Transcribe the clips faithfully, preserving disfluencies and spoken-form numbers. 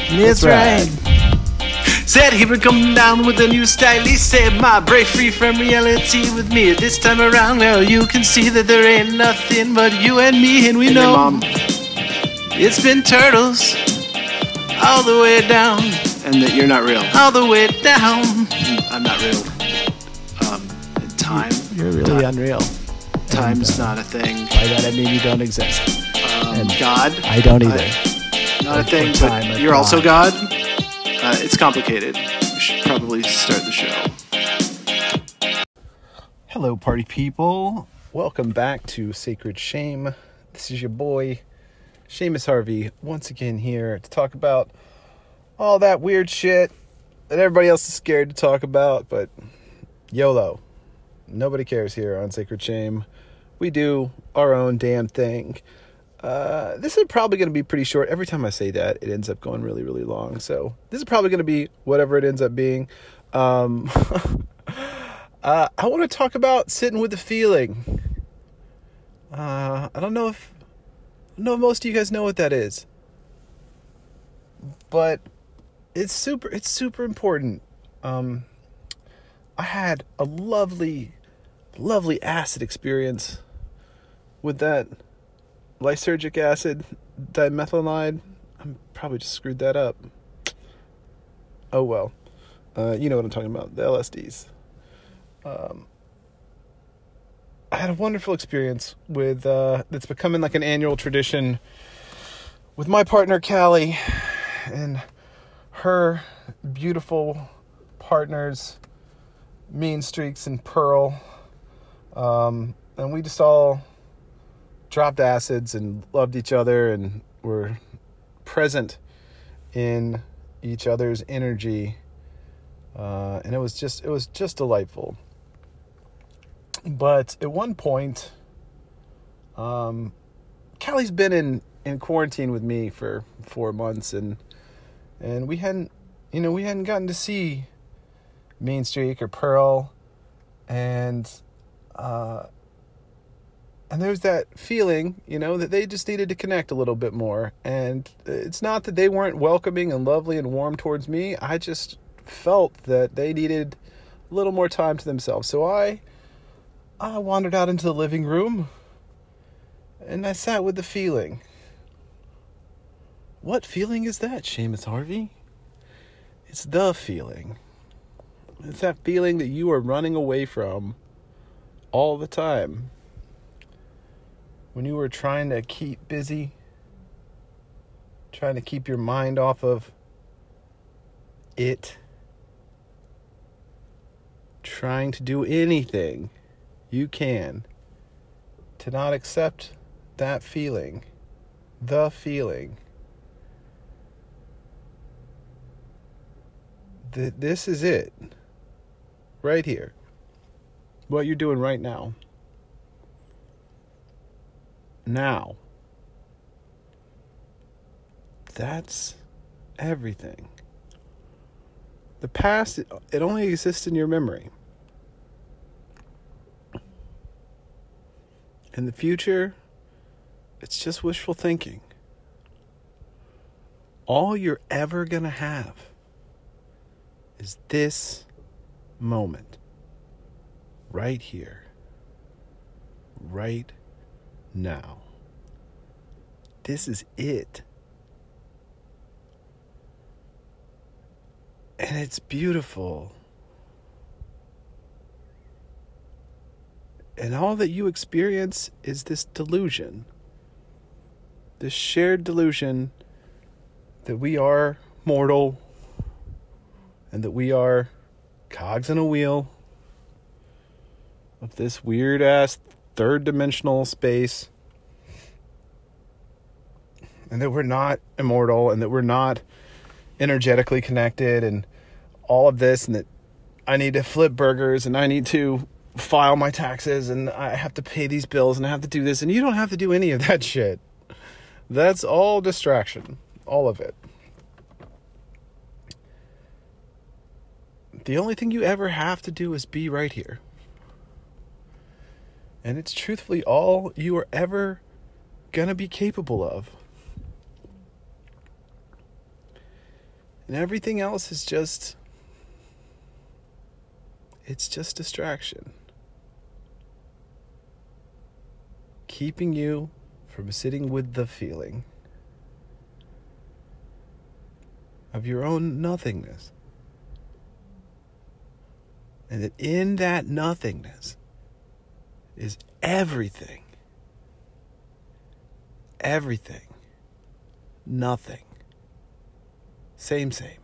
That's, That's right. right. Said he would come down with a new style. He said, my break free from reality with me. This time around, well, you can see that there ain't nothing but you and me, and we and know your mom. It's been turtles all the way down. And that you're not real. All the way down. I'm not real. Um, time. You're really time. unreal. Time's and, uh, not a thing. By that I mean you don't exist. Um, and God. I don't either. I, not or, a thing, time, but you're God. also God. Uh, it's complicated. We should probably start the show. Hello, party people. Welcome back to Sacred Shame. This is your boy, Seamus Harvey, once again here to talk about all that weird shit that everybody else is scared to talk about, but YOLO. Nobody cares here on Sacred Shame. We do our own damn thing. Uh, this is probably going to be pretty short. Every time I say that, it ends up going really, really long. So this is probably going to be whatever it ends up being. Um, uh, I want to talk about sitting with the feeling. Uh, I don't know if, I don't know if most of you guys know what that is, but it's super, it's super important. Um, I had a lovely, lovely acid experience with that lysergic acid dimethylamide. I probably just screwed that up. Oh well. Uh, you know what I'm talking about, the L S Ds. Um, I had a wonderful experience with, uh, it's becoming like an annual tradition with my partner, Callie, and her beautiful partners, Mean Streaks and Pearl. Um, and we just all dropped acids and loved each other and were present in each other's energy. Uh, and it was just, it was just delightful. But at one point, um, Callie's been in, in quarantine with me for four months and, and we hadn't, you know, we hadn't gotten to see Mean Streak or Pearl, and, uh, and there's that feeling, you know, that they just needed to connect a little bit more. And it's not that they weren't welcoming and lovely and warm towards me. I just felt that they needed a little more time to themselves. So I, I wandered out into the living room and I sat with the feeling. What feeling is that, Seamus Harvey? It's the feeling. It's that feeling that you are running away from all the time. When you were trying to keep busy, trying to keep your mind off of it, trying to do anything you can to not accept that feeling, the feeling. Th- this is it, right here, what you're doing right now. Now, that's everything. The past, it, it only exists in your memory. In the future, it's just wishful thinking. All you're ever gonna have is this moment. Right here. Right now. This is it. And it's beautiful. And all that you experience is this delusion. This shared delusion that we are mortal and that we are cogs in a wheel of this weird-ass third-dimensional space, and that we're not immortal and that we're not energetically connected and all of this, and that I need to flip burgers and I need to file my taxes and I have to pay these bills and I have to do this, and you don't have to do any of that shit. That's all distraction. All of it. The only thing you ever have to do is be right here. And it's truthfully all you are ever gonna be capable of. And everything else is just, it's just distraction. Keeping you from sitting with the feeling of your own nothingness. And that in that nothingness is everything. Everything. Nothing. Same, same.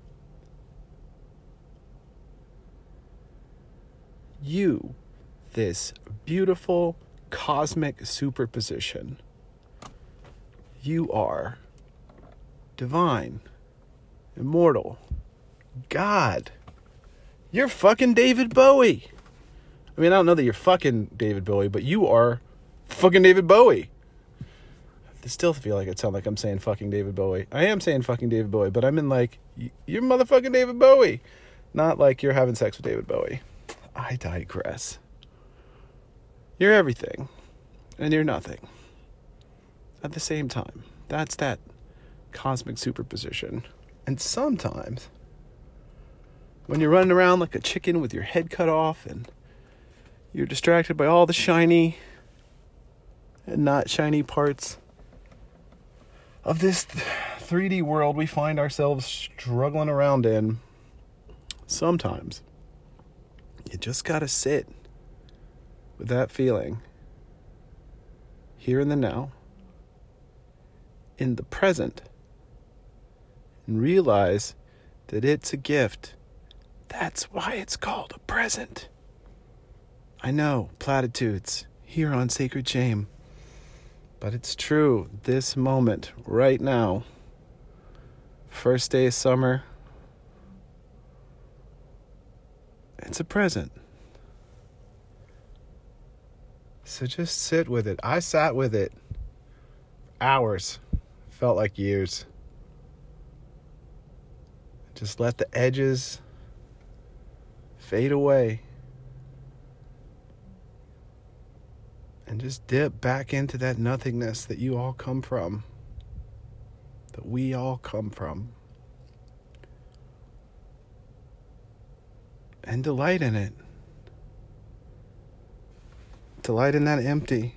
You, this beautiful cosmic superposition, you are divine, immortal, God. You're fucking David Bowie. I mean, I don't know that you're fucking David Bowie, but you are fucking David Bowie. I still feel like it sounds like I'm saying fucking David Bowie. I am saying fucking David Bowie, but I'm in like, you're motherfucking David Bowie. Not like you're having sex with David Bowie. I digress. You're everything, and you're nothing. At the same time, that's that cosmic superposition. And sometimes, when you're running around like a chicken with your head cut off, and you're distracted by all the shiny and not shiny parts of this three D world we find ourselves struggling around in, sometimes you just gotta sit with that feeling here in the now, in the present, and realize that it's a gift. That's why it's called a present. I know, platitudes here on Sacred Shame. But it's true, this moment, right now, first day of summer, it's a present. So just sit with it. I sat with it hours, felt like years. Just let the edges fade away. And just dip back into that nothingness that you all come from. That we all come from. And delight in it. Delight in that empty.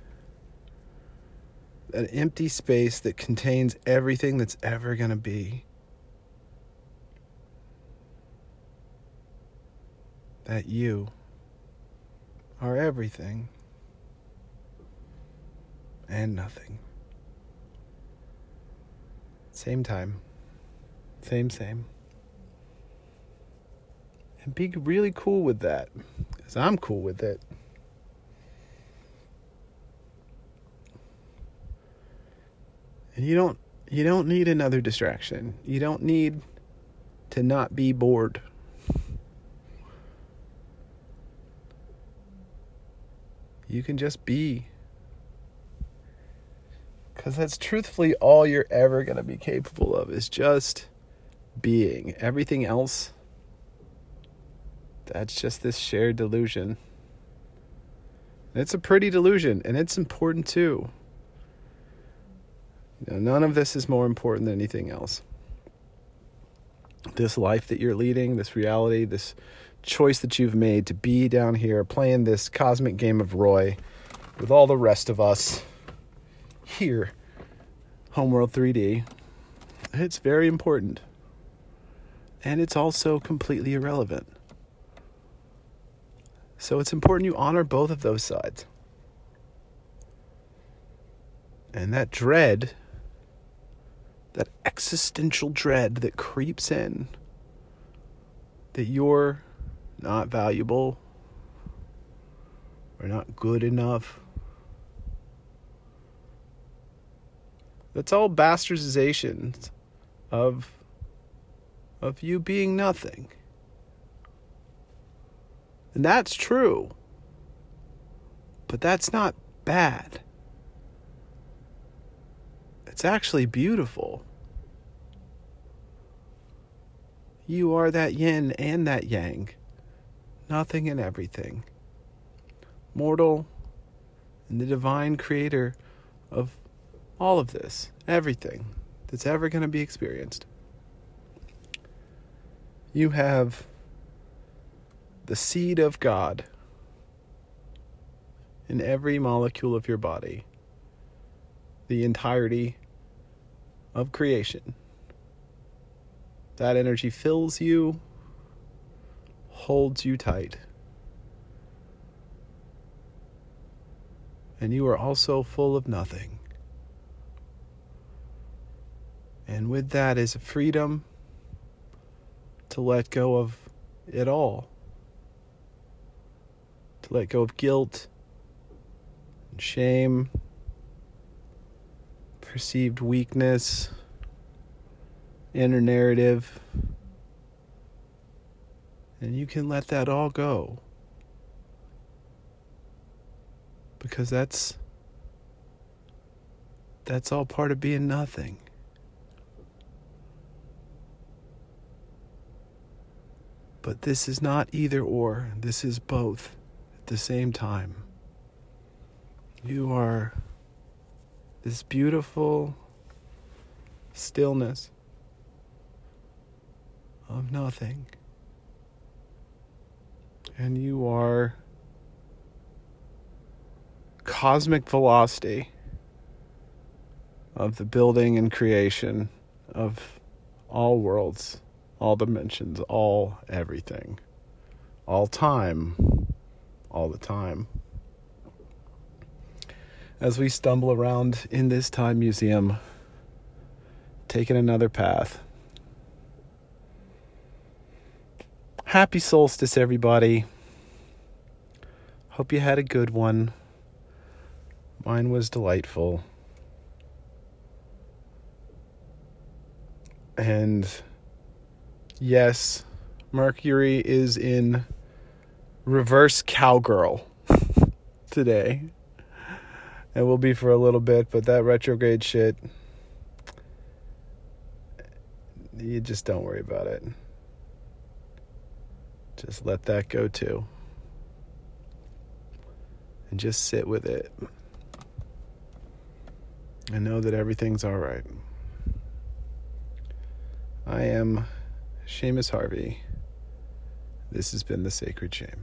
That empty space that contains everything that's ever going to be. That you are everything. And nothing. Same time. Same, same. And be really cool with that. Because I'm cool with it. And you don't you don't need another distraction. You don't need to not be bored. You can just be. Because that's truthfully all you're ever going to be capable of, is just being. Everything else, that's just this shared delusion. And it's a pretty delusion, and it's important too. You know, none of this is more important than anything else. This life that you're leading, this reality, this choice that you've made to be down here playing this cosmic game of Roy with all the rest of us here, Homeworld three D, it's very important. And it's also completely irrelevant. So it's important you honor both of those sides. And that dread, that existential dread that creeps in, that you're not valuable or not good enough, that's all bastardizations of, of you being nothing. And that's true. But that's not bad. It's actually beautiful. You are that yin and that yang. Nothing and everything. Mortal and the divine creator of all of this. Everything that's ever going to be experienced. You have the seed of God in every molecule of your body, the entirety of creation. That energy fills you, holds you tight. And you are also full of nothing. And with that is a freedom to let go of it all. To let go of guilt and shame, perceived weakness, inner narrative. And you can let that all go. Because that's that's all part of being nothing. But this is not either or. This is both at the same time. You are this beautiful stillness of nothing. And you are cosmic velocity of the building and creation of all worlds, all dimensions, all everything, all time, all the time. As we stumble around in this time museum, taking another path. Happy solstice, everybody. Hope you had a good one. Mine was delightful. And yes, Mercury is in reverse cowgirl today. It will be for a little bit, but that retrograde shit, you just don't worry about it. Just let that go too. And just sit with it. And know that everything's all right. I am Seamus Harvey. This has been The Sacred Shame.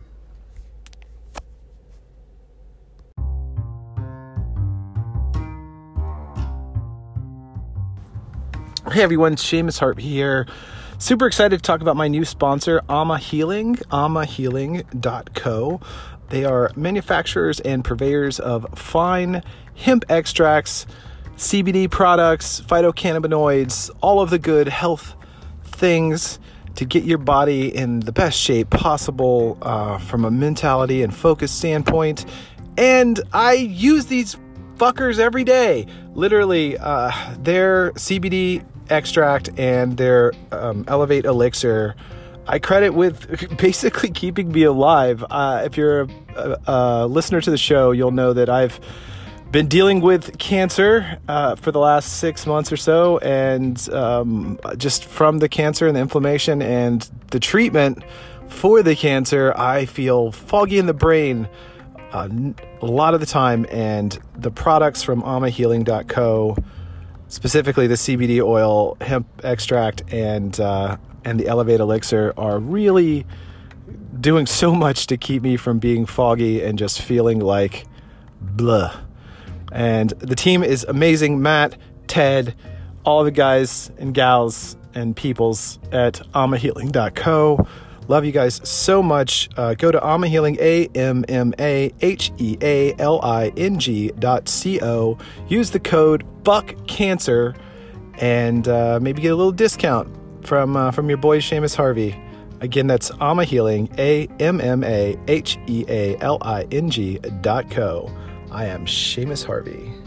Hey everyone, Seamus Harvey here. Super excited to talk about my new sponsor, Ama Healing, ama healing dot co. They are manufacturers and purveyors of fine hemp extracts, C B D products, phytocannabinoids, all of the good health things to get your body in the best shape possible uh, from a mentality and focus standpoint. And I use these fuckers every day. Literally, uh, their C B D extract and their um, Elevate Elixir, I credit with basically keeping me alive. Uh, if you're a, a, a listener to the show, you'll know that I've been dealing with cancer uh, for the last six months or so, and um, just from the cancer and the inflammation and the treatment for the cancer, I feel foggy in the brain uh, a lot of the time, and the products from ama healing dot co, specifically the C B D oil, hemp extract, and uh, and the Elevate Elixir, are really doing so much to keep me from being foggy and just feeling like blah. And the team is amazing. Matt, Ted, all the guys and gals and peoples at ama healing dot co. Love you guys so much. Uh, go to Ama Healing, A M M A H E A L I N G dot C O. Use the code BUCKCANCER and uh, maybe get a little discount from uh, from your boy Seamus Harvey. Again, that's Ama Healing, A M M A H E A L I N G dot co. I am Seamus Harvey.